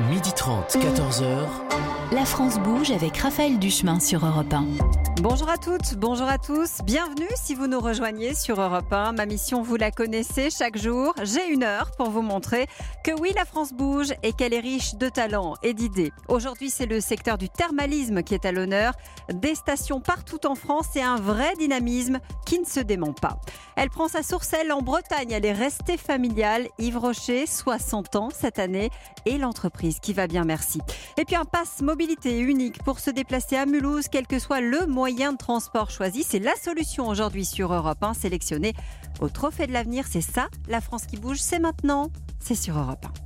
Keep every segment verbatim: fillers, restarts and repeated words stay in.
midi trente, quatorze heures. La France bouge avec Raphaël Duchemin sur Europe un. Bonjour à toutes, bonjour à tous. Bienvenue si vous nous rejoignez sur Europe un. Ma mission, vous la connaissez, chaque jour, j'ai une heure pour vous montrer que oui, la France bouge et qu'elle est riche de talents et d'idées. Aujourd'hui, c'est le secteur du thermalisme qui est à l'honneur. Des stations partout en France et un vrai dynamisme qui ne se dément pas. Elle prend sa source, elle, en Bretagne. Elle est restée familiale. Yves Rocher, soixante ans cette année, et l'entreprise qui va bien, merci. Et puis un pass mobilité unique pour se déplacer à Mulhouse, quel que soit le moyen de transport choisi. C'est la solution aujourd'hui sur Europe un, sélectionnée au Trophée de l'Avenir. C'est ça, la France qui bouge, c'est maintenant, c'est sur Europe un.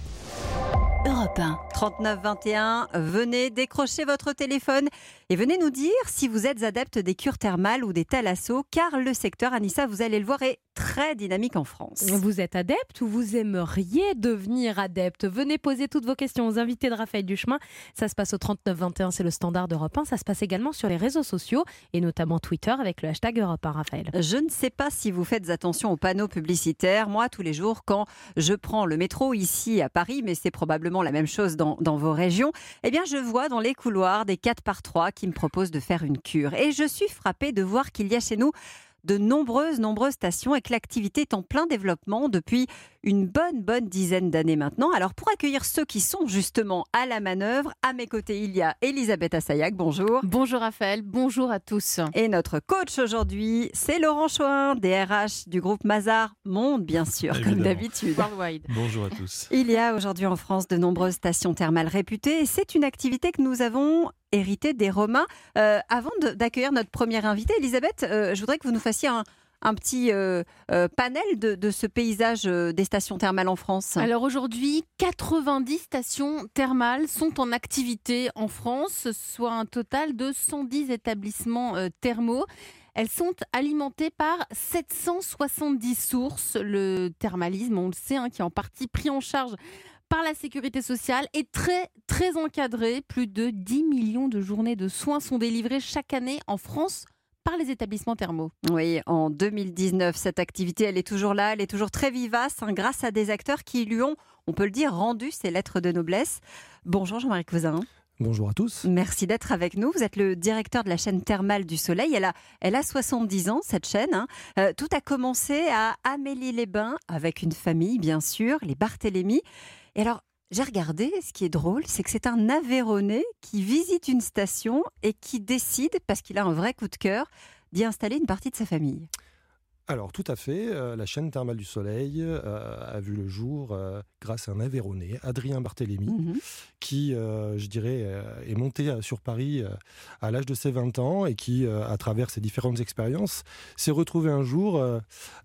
Europe un. trente-neuf vingt et un, venez décrocher votre téléphone et venez nous dire si vous êtes adepte des cures thermales ou des thalassos, car le secteur, Anissa, vous allez le voir, est très dynamique en France. Vous êtes adepte ou vous aimeriez devenir adepte? Venez poser toutes vos questions aux invités de Raphaël Duchemin. Ça se passe au trente-neuf vingt et un, c'est le standard d'Europe un. Ça se passe également sur les réseaux sociaux et notamment Twitter avec le hashtag Europe un, Raphaël. Je ne sais pas si vous faites attention aux panneaux publicitaires. Moi, tous les jours, quand je prends le métro ici à Paris, mais c'est probablement la même chose dans, dans vos régions, eh bien, je vois dans les couloirs des quatre par trois qui me proposent de faire une cure. Et je suis frappée de voir qu'il y a chez nous de nombreuses, nombreuses stations et que l'activité est en plein développement depuis une bonne, bonne dizaine d'années maintenant. Alors, pour accueillir ceux qui sont justement à la manœuvre, à mes côtés, il y a Elisabeth Assayag. Bonjour. Bonjour Raphaël, bonjour à tous. Et notre coach aujourd'hui, c'est Laurent Choin, D R H du groupe Mazars Monde, bien sûr, Évidemment. comme d'habitude. Bonjour à tous. Il y a aujourd'hui en France de nombreuses stations thermales réputées et c'est une activité que nous avons héritée des Romains. Euh, avant de, d'accueillir notre première invitée, Elisabeth, euh, je voudrais que vous nous fassiez un, un petit euh, euh, panel de, de ce paysage euh, des stations thermales en France. Alors aujourd'hui, quatre-vingt-dix stations thermales sont en activité en France, soit un total de cent dix établissements euh, thermaux. Elles sont alimentées par sept cent soixante-dix sources. Le thermalisme, on le sait, hein, qui est en partie pris en charge par la sécurité sociale, est très, très encadré. Plus de dix millions de journées de soins sont délivrées chaque année en France par les établissements thermaux. Oui, en deux mille dix-neuf, cette activité, elle est toujours là, elle est toujours très vivace, hein, grâce à des acteurs qui lui ont, on peut le dire, rendu ses lettres de noblesse. Bonjour Jean-Marie Cousin. Bonjour à tous. Merci d'être avec nous. Vous êtes le directeur de la chaîne thermale du Soleil. Elle a, elle a soixante-dix ans, cette chaîne. Hein. Euh, tout a commencé à Amélie-les-Bains, avec une famille, bien sûr, les Barthélemy. Et alors, j'ai regardé, ce qui est drôle, c'est que c'est un Aveyronais qui visite une station et qui décide, parce qu'il a un vrai coup de cœur, d'y installer une partie de sa famille. Alors, tout à fait. Euh, la chaîne thermale du Soleil euh, a vu le jour euh, grâce à un Aveyronais, Adrien Barthélemy, mmh. qui, euh, je dirais, euh, est monté sur Paris euh, à l'âge de ses vingt ans et qui, euh, à travers ses différentes expériences, s'est retrouvé un jour euh,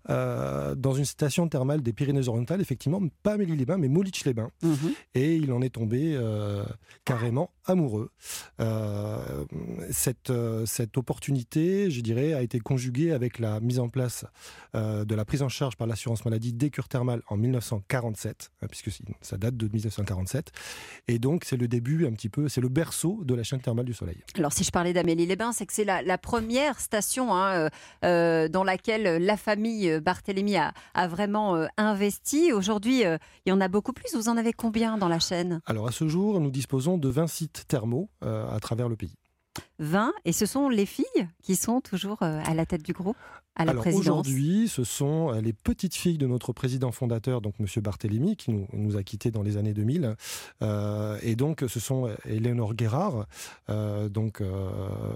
euh, dans une station thermale des Pyrénées-Orientales, effectivement, pas Amélie-les-Bains, mais Molich-les-Bains. Mmh. Et il en est tombé euh, carrément amoureux. Euh, cette, euh, cette opportunité, je dirais, a été conjuguée avec la mise en place Euh, de la prise en charge par l'assurance maladie des cures thermales en dix-neuf cent quarante-sept, hein, puisque ça date de dix-neuf cent quarante-sept. Et donc, c'est le début un petit peu, c'est le berceau de la chaîne thermale du Soleil. Alors, si je parlais d'Amélie-les-Bains, c'est que c'est la, la première station hein, euh, dans laquelle la famille Barthélemy a, a vraiment euh, investi. Aujourd'hui, euh, il y en a beaucoup plus. Vous en avez combien dans la chaîne ? Alors, à ce jour, nous disposons de vingt sites thermaux euh, à travers le pays. vingt, et ce sont les filles qui sont toujours euh, à la tête du groupe, à la Alors, présidence. Aujourd'hui, ce sont les petites filles de notre président fondateur, donc M. Barthélemy, qui nous, nous a quittés dans les années deux mille. Euh, et donc, ce sont Éléonore Guérard euh, donc, euh,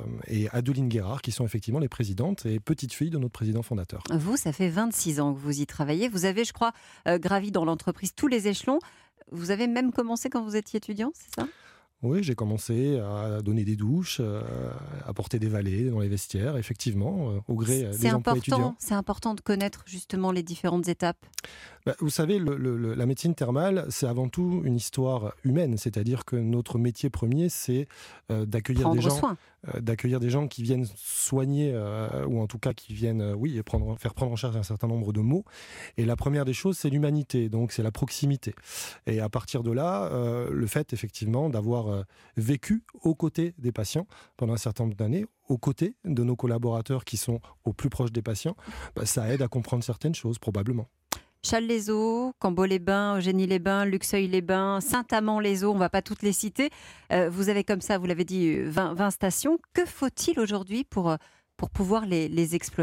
et Adeline Guérard, qui sont effectivement les présidentes et petites filles de notre président fondateur. Vous, ça fait vingt-six ans que vous y travaillez. Vous avez, je crois, euh, gravi dans l'entreprise tous les échelons. Vous avez même commencé quand vous étiez étudiant, c'est ça ? Oui, j'ai commencé à donner des douches, euh, à porter des valets dans les vestiaires, effectivement, euh, au gré euh, des emplois étudiants. C'est important de connaître justement les différentes étapes. Bah, vous savez, le, le, la médecine thermale, c'est avant tout une histoire humaine, c'est-à-dire que notre métier premier, c'est euh, d'accueillir Prendre des gens, soin. euh, d'accueillir des gens qui viennent soigner, euh, ou en tout cas qui viennent, euh, oui, prendre, faire prendre en charge un certain nombre de maux. Et la première des choses, c'est l'humanité, donc c'est la proximité. Et à partir de là, euh, le fait effectivement d'avoir euh, vécu aux côtés des patients pendant un certain nombre d'années, aux côtés de nos collaborateurs qui sont au plus proche des patients, bah, ça aide à comprendre certaines choses, probablement. Challes-les-Eaux, Cambo-les-Bains, Eugénie-les-Bains, Luxeuil-les-Bains, Saint-Amand-les-Eaux, on ne va pas toutes les citer. Euh, vous avez comme ça, vous l'avez dit, vingt, vingt stations. Que faut-il aujourd'hui pour, pour pouvoir les, les exploiter ?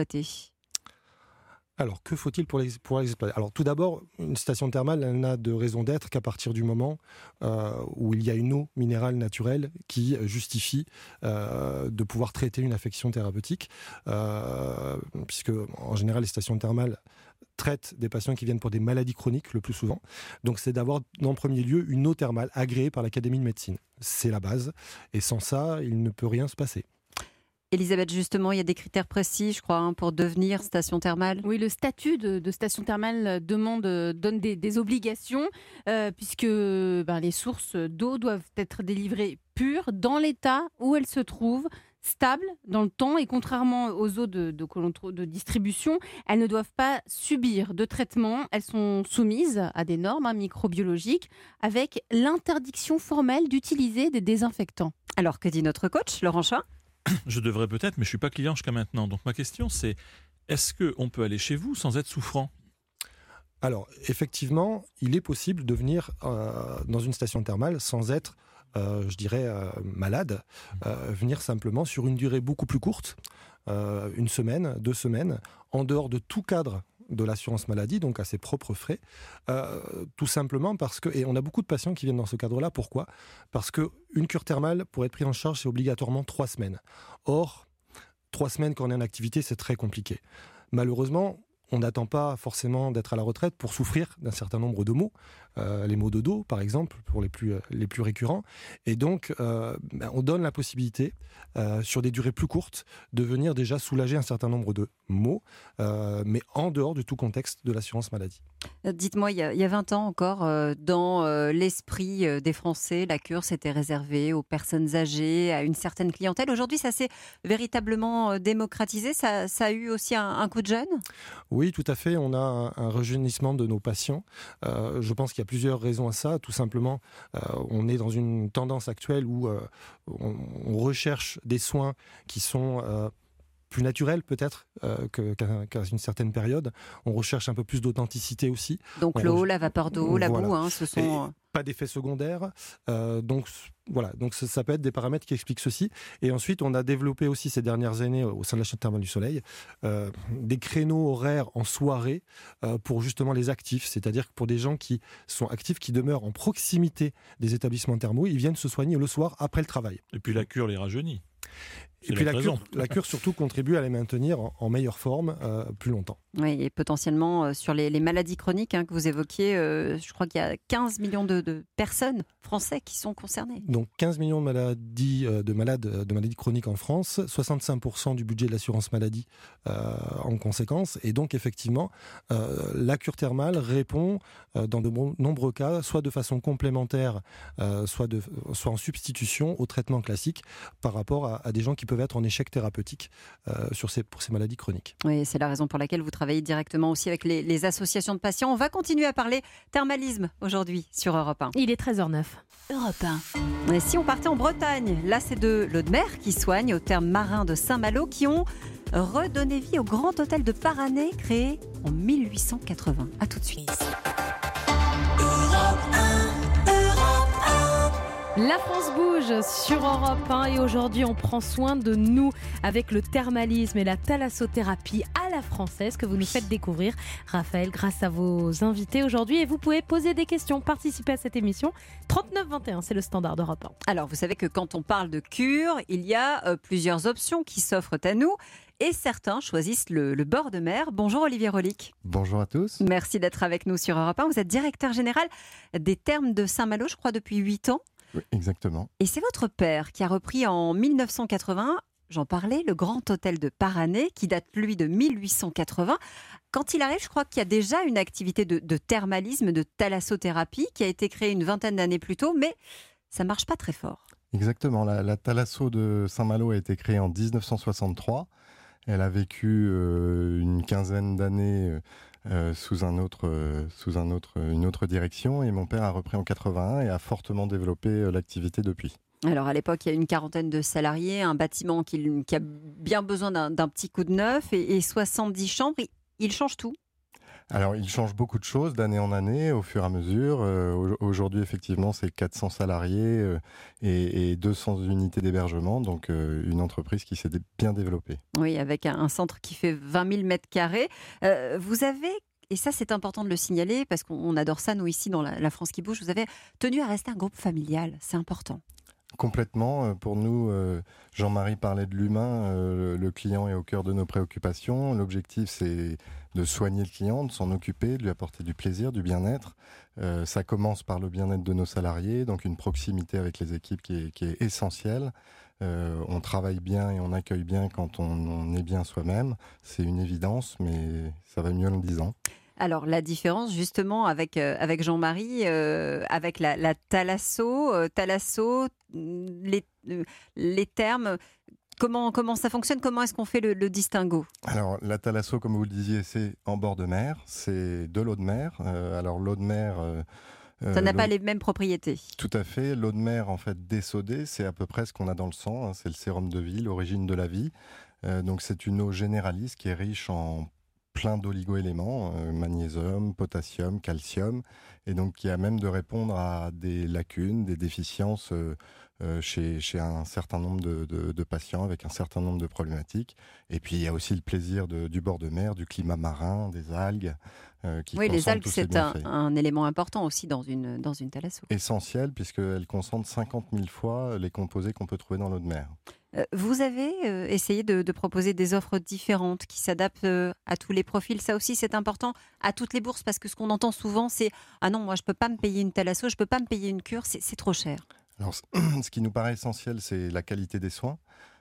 Alors, que faut-il pour les, pour les exploiter ? Alors, tout d'abord, une station thermale, elle n'a de raison d'être qu'à partir du moment euh, où il y a une eau minérale naturelle qui justifie euh, de pouvoir traiter une affection thérapeutique, euh, puisque, en général, les stations thermales traitent des patients qui viennent pour des maladies chroniques le plus souvent. Donc, c'est d'avoir, en premier lieu, une eau thermale agréée par l'Académie de médecine. C'est la base. Et sans ça, il ne peut rien se passer. Elisabeth, justement, il y a des critères précis, je crois, hein, pour devenir station thermale. Oui, le statut de, de station thermale demande, donne des, des obligations, euh, puisque ben, les sources d'eau doivent être délivrées pures dans l'état où elles se trouvent, stables dans le temps, et contrairement aux eaux de, de, de distribution, elles ne doivent pas subir de traitement. Elles sont soumises à des normes hein, microbiologiques, avec l'interdiction formelle d'utiliser des désinfectants. Alors, que dit notre coach, Laurent Chat ? Je devrais peut-être, mais je ne suis pas client jusqu'à maintenant. Donc ma question c'est, est-ce qu'on peut aller chez vous sans être souffrant ? Alors, effectivement, il est possible de venir euh, dans une station thermale sans être, euh, je dirais, euh, malade. Euh, venir simplement sur une durée beaucoup plus courte, euh, une semaine, deux semaines, en dehors de tout cadre de l'assurance maladie, donc à ses propres frais, euh, tout simplement parce que, et on a beaucoup de patients qui viennent dans ce cadre-là, pourquoi ? Parce qu'une cure thermale, pour être prise en charge, c'est obligatoirement trois semaines. Or, trois semaines quand on est en activité, c'est très compliqué. Malheureusement, on n'attend pas forcément d'être à la retraite pour souffrir d'un certain nombre de maux, euh, les maux de dos par exemple, pour les plus, les plus récurrents. Et donc, euh, ben, on donne la possibilité, euh, sur des durées plus courtes, de venir déjà soulager un certain nombre de maux, euh, mais en dehors de tout contexte de l'assurance maladie. Dites-moi, il y a, il y a vingt ans encore, euh, dans euh, l'esprit euh, des Français, la cure s'était réservée aux personnes âgées, à une certaine clientèle. Aujourd'hui, ça s'est véritablement euh, démocratisé. Ça, ça a eu aussi un, un coup de jeune ? Oui, tout à fait. On a un, un rajeunissement de nos patients. Euh, je pense qu'il y a plusieurs raisons à ça. Tout simplement, euh, on est dans une tendance actuelle où euh, on, on recherche des soins qui sont euh, plus naturels peut-être euh, que, qu'à, qu'à une certaine période. On recherche un peu plus d'authenticité aussi. Donc on l'eau, re... la vapeur d'eau, la voilà. boue, hein, ce sont... Et pas d'effets secondaires. Euh, donc voilà, donc ça, ça peut être des paramètres qui expliquent ceci. Et ensuite, on a développé aussi ces dernières années au sein de la chaîne thermale du Soleil euh, des créneaux horaires en soirée euh, pour justement les actifs, c'est-à-dire que pour des gens qui sont actifs, qui demeurent en proximité des établissements thermaux, ils viennent se soigner le soir après le travail. Et puis la cure les rajeunit. Et puis la cure, la cure surtout contribue à les maintenir en, en meilleure forme euh, plus longtemps. Oui, et potentiellement euh, sur les, les maladies chroniques hein, que vous évoquiez, euh, je crois qu'il y a quinze millions de, de personnes français qui sont concernées. Donc quinze millions de maladies, euh, de malades de maladies chroniques en France, soixante-cinq pour cent du budget de l'assurance maladie euh, en conséquence. Et donc effectivement, euh, la cure thermale répond euh, dans de bon, nombreux cas, soit de façon complémentaire, euh, soit, de, soit en substitution au traitement classique par rapport à, à des gens qui peuvent être en échec thérapeutique euh, sur ces, pour ces maladies chroniques. Oui, c'est la raison pour laquelle vous travaillez directement aussi avec les, les associations de patients. On va continuer à parler thermalisme aujourd'hui sur Europe un. Il est treize heures neuf. Europe un. Et si on partait en Bretagne, là c'est de l'eau de mer qui soigne aux thermes marins de Saint-Malo qui ont redonné vie au grand hôtel de Paranay créé en mille huit cent quatre-vingts. A tout de suite. La France bouge sur Europe un et aujourd'hui on prend soin de nous avec le thermalisme et la thalassothérapie à la française que vous nous faites découvrir, Raphaël, grâce à vos invités aujourd'hui. Et vous pouvez poser des questions, participer à cette émission. trente-neuf vingt et un, c'est le standard d'Europe un. Alors vous savez que quand on parle de cure, il y a euh, plusieurs options qui s'offrent à nous. Et certains choisissent le, le bord de mer. Bonjour Olivier Rolic. Bonjour à tous. Merci d'être avec nous sur Europe un. Vous êtes directeur général des thermes de Saint-Malo, je crois, depuis huit ans. Oui, exactement. Et c'est votre père qui a repris en mille neuf cent quatre-vingts, j'en parlais, le grand hôtel de Paranay, qui date lui de mille huit cent quatre-vingts. Quand il arrive, je crois qu'il y a déjà une activité de, de thermalisme, de thalassothérapie, qui a été créée une vingtaine d'années plus tôt, mais ça ne marche pas très fort. Exactement. La, la thalasso de Saint-Malo a été créée en dix-neuf cent soixante-trois. Elle a vécu euh, une quinzaine d'années euh, sous, un autre, euh, sous un autre, une autre direction. Et mon père a repris en quatre-vingt-un et a fortement développé euh, l'activité depuis. Alors à l'époque, il y a une quarantaine de salariés, un bâtiment qui, qui a bien besoin d'un, d'un petit coup de neuf et, et soixante-dix chambres. Il, il change tout. Alors, il change beaucoup de choses d'année en année, au fur et à mesure. Euh, aujourd'hui, effectivement, c'est quatre cents salariés euh, et, et deux cents unités d'hébergement, donc euh, une entreprise qui s'est dé- bien développée. Oui, avec un, un centre qui fait vingt mille mètres carrés. Euh, vous avez, et ça c'est important de le signaler, parce qu'on on adore ça, nous ici dans la, la France qui bouge, vous avez tenu à rester un groupe familial, c'est important. Complètement. Euh, Pour nous, euh, Jean-Marie parlait de l'humain. euh, le client est au cœur de nos préoccupations. L'objectif, c'est de soigner le client, de s'en occuper, de lui apporter du plaisir, du bien-être. Euh, ça commence par le bien-être de nos salariés, donc une proximité avec les équipes qui est, qui est essentielle. Euh, on travaille bien et on accueille bien quand on, on est bien soi-même. C'est une évidence, mais ça va mieux en le disant. Alors la différence justement avec, euh, avec Jean-Marie, euh, avec la, la Thalasso, euh, Thalasso, les, euh, les termes, comment, comment ça fonctionne, comment est-ce qu'on fait le, le distinguo? Alors, la Thalasso, comme vous le disiez, c'est en bord de mer, c'est de l'eau de mer. Euh, alors, l'eau de mer... euh, Ça n'a l'eau- pas les mêmes propriétés. Tout à fait. L'eau de mer, en fait, désodée, c'est à peu près ce qu'on a dans le sang. hein, c'est le sérum de vie, l'origine de la vie. Euh, donc, c'est une eau généraliste qui est riche en plein d'oligo-éléments, euh, magnésium, potassium, calcium, et donc qui a même de répondre à des lacunes, des déficiences euh, euh, chez, chez un certain nombre de, de, de patients avec un certain nombre de problématiques. Et puis il y a aussi le plaisir de, du bord de mer, du climat marin, des algues. Euh, qui Oui, les concentrent algues, tous ces c'est un, bienfaits. un élément important aussi dans une, dans une Thalasso. Essentiel puisqu'elle concentre cinquante mille fois les composés qu'on peut trouver dans l'eau de mer. Euh, Vous avez euh, essayé de, de proposer des offres différentes qui s'adaptent euh, à tous les profils. Ça aussi, c'est important à toutes les bourses parce que ce qu'on entend souvent, c'est « Ah non, moi, je ne peux pas me payer une Thalasso, je ne peux pas me payer une cure, c'est c'est trop cher. » Alors, ce qui nous paraît essentiel, c'est la qualité des soins,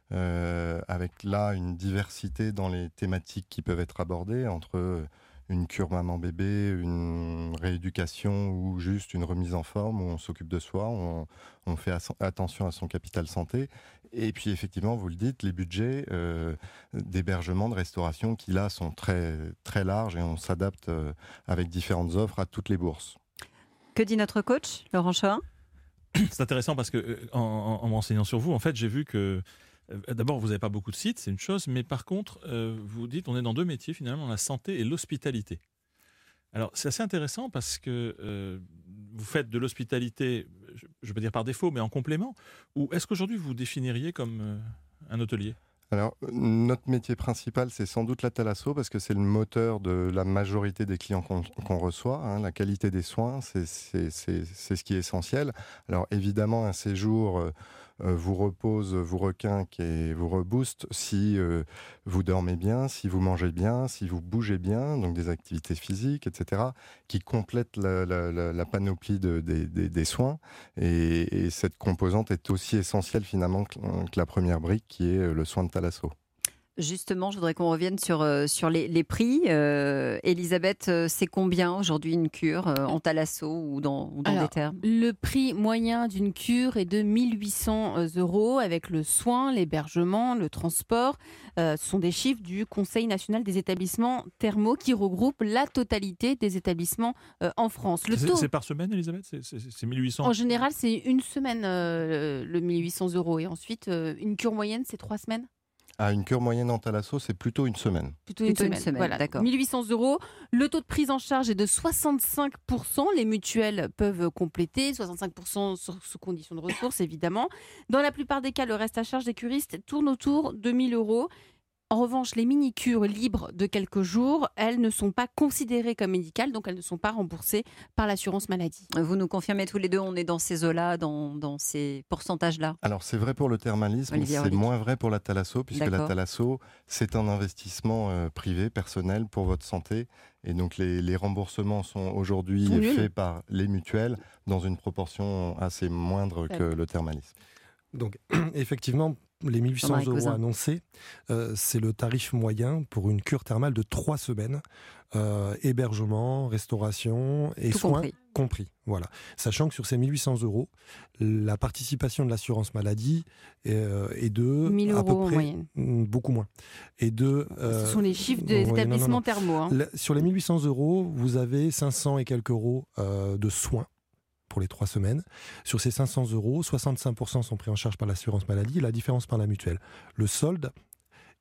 euh, avec là une diversité dans les thématiques qui peuvent être abordées entre une cure maman-bébé, une rééducation ou juste une remise en forme où on s'occupe de soi, on, on fait as- attention à son capital santé. Et puis effectivement, vous le dites, les budgets euh, d'hébergement, de restauration qui là sont très, très larges et on s'adapte euh, avec différentes offres à toutes les bourses. Que dit notre coach, Laurent Choin? C'est intéressant parce que euh, en, en, en m'enseignant sur vous, en fait, j'ai vu que euh, d'abord, vous n'avez pas beaucoup de sites, c'est une chose, mais par contre, euh, vous dites, on est dans deux métiers finalement, la santé et l'hospitalité. Alors, c'est assez intéressant parce que euh, vous faites de l'hospitalité, je ne veux pas dire par défaut, mais en complément. Ou est-ce qu'aujourd'hui, vous vous définiriez comme euh, un hôtelier? Alors, notre métier principal, c'est sans doute la Thalasso, parce que c'est le moteur de la majorité des clients qu'on qu'on reçoit. hein. La qualité des soins, c'est c'est- c'est- c'est ce qui est essentiel. Alors, évidemment, un séjour euh, euh, vous repose, vous requinque et vous rebooste si euh, vous dormez bien, si vous mangez bien, si vous bougez bien, donc des activités physiques, et cetera, qui complètent la, la- la- la panoplie de- des- des- des soins. Et, et cette composante est aussi essentielle finalement que, que la première brique, qui est le soin de Thalasso. Justement, je voudrais qu'on revienne sur, euh, sur les, les prix. Euh, Elisabeth, euh, c'est combien aujourd'hui une cure euh, en Thalasso ou dans, ou dans Alors, des termes? Le prix moyen d'une cure est de mille huit cents euros avec le soin, l'hébergement, le transport. Euh, ce sont des chiffres du Conseil national des établissements thermaux qui regroupe la totalité des établissements euh, en France. Le C'est taux, c'est par semaine, Elisabeth? C'est- C'est c'est mille huit cents? en général, c'est une semaine euh, le mille huit cents euros et ensuite euh, une cure moyenne, c'est trois semaines. À une cure moyenne en Thalasso, c'est plutôt une semaine. Plutôt, Plutôt une une semaine. semaine, Voilà. d'accord. mille huit cents euros. Le taux de prise en charge est de soixante-cinq pour cent. Les mutuelles peuvent compléter. soixante-cinq pour cent sur- sous conditions de ressources, évidemment. Dans la plupart des cas, le reste à charge des curistes tourne autour de mille euros. En revanche, les mini-cures libres de quelques jours, elles ne sont pas considérées comme médicales, donc elles ne sont pas remboursées par l'assurance maladie. Vous nous confirmez tous les deux, on est dans ces eaux-là, dans, dans ces pourcentages-là. Alors c'est vrai pour le thermalisme, Olivier c'est Orlic. moins vrai pour la Thalasso, puisque la D'accord. Thalasso, c'est un investissement euh, privé, personnel pour votre santé. Et donc les, les remboursements sont aujourd'hui Sont nuls. faits par les mutuelles dans une proportion assez moindre que le thermalisme. Donc, effectivement, les mille huit cents Jean-Marie euros Cousin. annoncés, euh, c'est le tarif moyen pour une cure thermale de trois semaines. Euh, hébergement, restauration et Tout soins compris. compris. Voilà. Sachant que sur ces mille huit cents euros, la participation de l'assurance maladie est, euh, est de mille à peu euros en près moyenne. mm, beaucoup moins. Et de euh, Ce sont les chiffres des ouais, non, non, établissements non. thermaux. hein. La- sur les mille huit cents euros, vous avez cinq cents et quelques euros euh, de soins pour les trois semaines. Sur ces cinq cents euros, soixante-cinq pour cent sont pris en charge par l'assurance maladie et la différence par la mutuelle. Le solde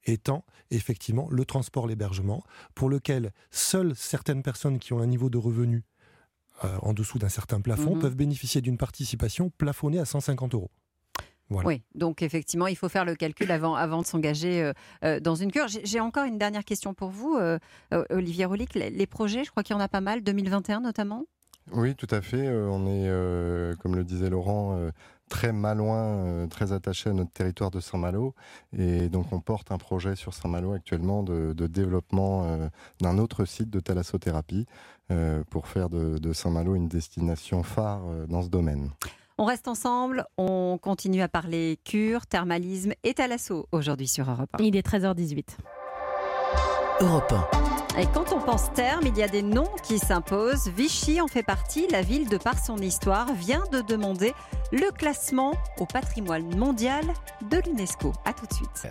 étant effectivement le transport, l'hébergement, pour lequel seules certaines personnes qui ont un niveau de revenu euh, en dessous d'un certain plafond mmh. peuvent bénéficier d'une participation plafonnée à cent cinquante euros. Voilà. Oui, donc effectivement, il faut faire le calcul avant, avant de s'engager euh, euh, dans une cure. J'ai, j'ai encore une dernière question pour vous, euh, euh, Olivier Roulic. Les, les projets, je crois qu'il y en a pas mal, deux mille vingt et un notamment. Oui, tout à fait. Euh, on est, euh, comme le disait Laurent, euh, très malouin, euh, très attaché à notre territoire de Saint-Malo. Et donc, on porte un projet sur Saint-Malo actuellement de, de développement euh, d'un autre site de thalassothérapie euh, pour faire de, de Saint-Malo une destination phare euh, dans ce domaine. On reste ensemble, on continue à parler cure, thermalisme et thalasso aujourd'hui sur Europe un. Il est treize heures dix-huit. Europe un. Et quand on pense terme, il y a des noms qui s'imposent. Vichy en fait partie. La ville, de par son histoire, vient de demander le classement au patrimoine mondial de l'UNESCO. À tout de suite.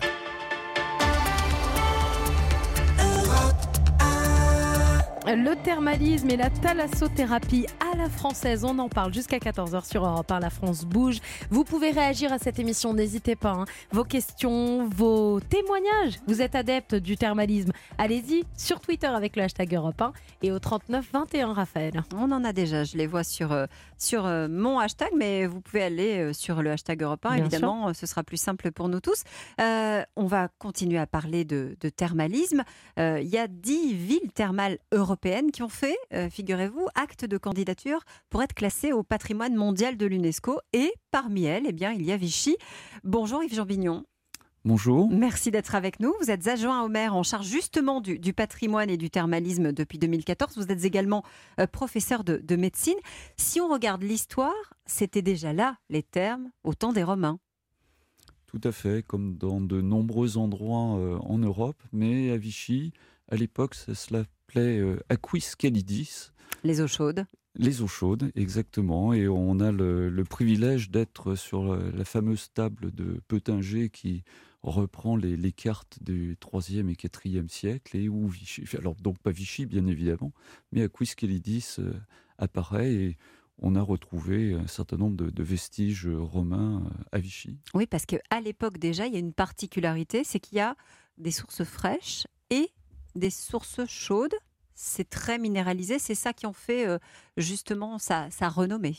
Le thermalisme et la thalassothérapie à la française, on en parle jusqu'à quatorze heures sur Europe un, La France bouge. Vous pouvez réagir à cette émission, n'hésitez pas. Hein. Vos questions, vos témoignages. Vous êtes adepte du thermalisme, allez-y sur Twitter avec le hashtag Europe un et au trente-neuf vingt et un, Raphaël. On en a déjà, je les vois sur, euh, sur euh, mon hashtag, mais vous pouvez aller euh, sur le hashtag Europe un, Bien évidemment, sûr. Ce sera plus simple pour nous tous. Euh, on va continuer à parler de, de thermalisme. Euh, il y a dix villes thermales européennes qui ont fait, euh, figurez-vous, acte de candidature pour être classées au patrimoine mondial de l'UNESCO. Et parmi elles, eh bien, il y a Vichy. Bonjour Yves Jean-Bignon. Bonjour. Merci d'être avec nous. Vous êtes adjoint au maire en charge justement du, du patrimoine et du thermalisme depuis deux mille quatorze. Vous êtes également euh, professeur de, de médecine. Si on regarde l'histoire, c'était déjà là, les thermes, au temps des Romains. Tout à fait, comme dans de nombreux endroits euh, en Europe, mais à Vichy, à l'époque, ça s'appelait euh, Aquis Calidis. Les eaux chaudes. Les eaux chaudes, exactement. Et on a le, le privilège d'être sur la, la fameuse table de Peutinger qui reprend les, les cartes du troisième et quatrième siècle, et où Vichy, alors donc pas Vichy bien évidemment, mais Aquis Calidis euh, apparaît, et on a retrouvé un certain nombre de, de vestiges romains à Vichy. Oui, parce qu'à l'époque déjà, il y a une particularité, c'est qu'il y a des sources fraîches et des sources chaudes. C'est très minéralisé, c'est ça qui en fait euh, justement sa, sa renommée.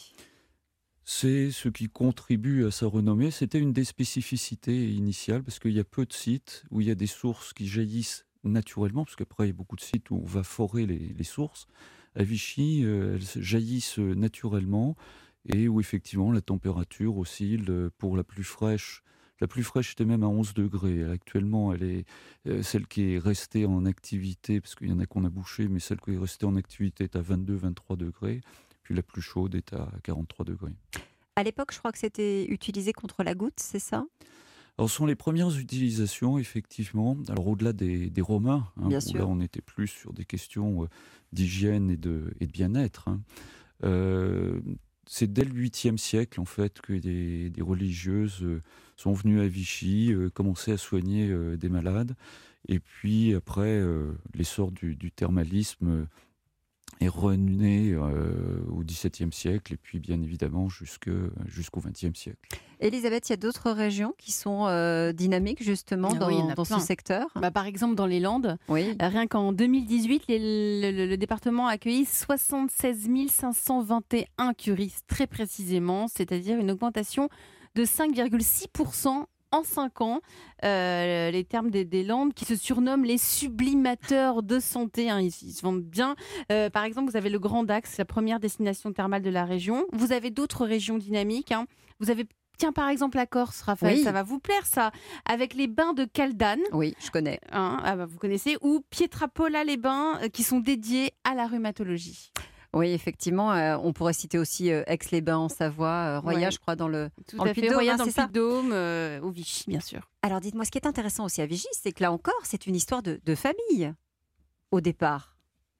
C'est ce qui contribue à sa renommée. C'était une des spécificités initiales, parce qu'il y a peu de sites où il y a des sources qui jaillissent naturellement, parce qu'après il y a beaucoup de sites où on va forer les, les sources. À Vichy, euh, elles jaillissent naturellement, et où effectivement la température oscille pour la plus fraîche. La plus fraîche était même à onze degrés. Actuellement, elle est euh, celle qui est restée en activité, parce qu'il y en a qu'on a bouché, mais celle qui est restée en activité est à vingt-deux à vingt-trois degrés. Puis la plus chaude est à quarante-trois degrés. À l'époque, je crois que c'était utilisé contre la goutte, c'est ça ? Alors, ce sont les premières utilisations, effectivement. Alors, au-delà des, des Romains, hein, Bien où sûr. là, on était plus sur des questions euh, d'hygiène et de, et de bien-être. Hein. Euh, c'est dès le huitième siècle, en fait, que des, des religieuses euh, sont venues à Vichy, euh, commençaient à soigner euh, des malades. Et puis, après, euh, l'essor du, du thermalisme euh, est rené euh, au dix-septième siècle, et puis, bien évidemment, jusque, jusqu'au vingtième siècle. Elisabeth, il y a d'autres régions qui sont euh, dynamiques justement Ah dans, oui, il y en a dans ce plein. secteur. Bah, par exemple, dans les Landes, Oui. euh, rien qu'en deux mille dix-huit, les- le, le- le département a accueilli soixante-seize mille cinq cent vingt et un curistes, très précisément, c'est-à-dire une augmentation de cinq virgule six pour cent en cinq ans. Euh, les termes des, des Landes qui se surnomment les sublimateurs de santé, hein, ils, ils se vendent bien. Euh, par exemple, vous avez le Grand Dax, la première destination thermale de la région. Vous avez d'autres régions dynamiques. Hein. Vous avez Tiens, par exemple, la Corse, Raphaël, Oui. ça va vous plaire, ça. Avec les bains de Caldane, Oui, je connais. hein, ah bah, vous connaissez, ou Pietrapola-les-Bains, euh, qui sont dédiés à la rhumatologie. Oui, effectivement, euh, on pourrait citer aussi euh, Aix-les-Bains en Savoie, euh, Roya, Ouais. je crois, dans le, Tout dans à le fait, Puy-de-Dôme, Roya hein, dans le c'est ça. Puy-de-Dôme, euh, au Vichy, bien sûr. Alors dites-moi, ce qui est intéressant aussi à Vichy, c'est que là encore, c'est une histoire de, de famille, au départ.